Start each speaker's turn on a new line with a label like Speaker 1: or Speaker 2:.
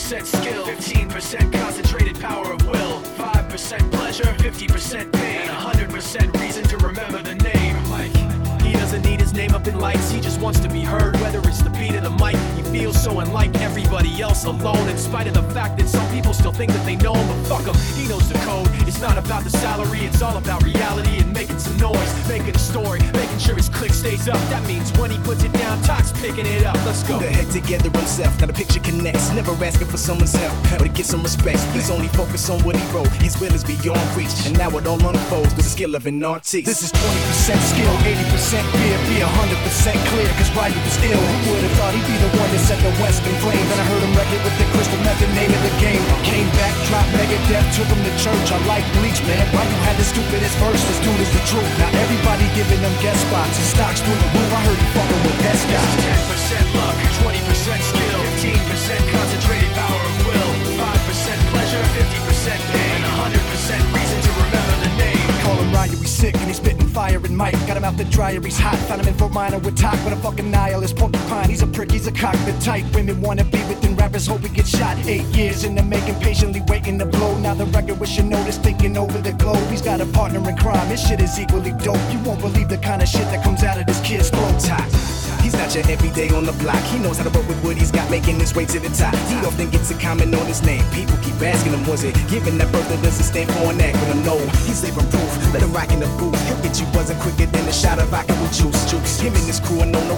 Speaker 1: 20% skill, 15% concentrated power of will, 5% pleasure, 50% pain, 100% reason to remember the name. Mike. He doesn't need his name up in lights, he just wants to be heard, whether it's the beat of the mic. He feels so unlike everybody else alone, in spite of the fact that some people still think that they know him, but fuck him, he knows the code. It's not about the salary, it's all about reality and making some noise, making a story, making sure his click stays up. That means when he puts it down, Toc's picking it up. Let's go.
Speaker 2: Put the head together himself, now the picture connects. Never asking for someone's help, but to get some respect. He's only focused on what he wrote, his will is beyond reach, and now it all unfolds with the skill of an artist. This is 20% skill, 80% fear, be 100% clear, cause Ryder was ill. Who would've thought he'd be the one that set the West in flames? And I heard him wreck it with the crystal method, name of the game. Came back, dropped Megadeth, took him to church. I like Bleach, man. Why you had the stupidest verse? This dude is the truth. Now everybody giving them guest spots, and stocks through the roof. I heard he fucking with that guy.
Speaker 1: 10% luck, 20% skill, 15% concentrated power of will, 5% pleasure, 50% pain, 100% reason to remember the name.
Speaker 2: Call him Ryan, he's sick and he's spitting fire and Mike. Got him out the dryer, he's hot. Found him in Fort Minor with Talk with a fucking nihilist porcupine. He's a prick, he's a cockpit type. Women wanna be within rappers, hope he gets shot. 8 years in the making, patiently waiting to blow. Now the record with your notice, thinking over the globe. He's got a partner in crime, his shit is equally dope. You won't believe the kind of shit that comes out of this kid's throat. He's not your everyday on the block. He knows how to work with what he's got, making his way to the top. He often gets a comment on his name. People keep asking him, was it given that birth that doesn't stand for an act? But I know he's living proof. Let him rock in the booth. He'll get you buzzing quicker than a shot of vodka with juice. Him and his crew are known to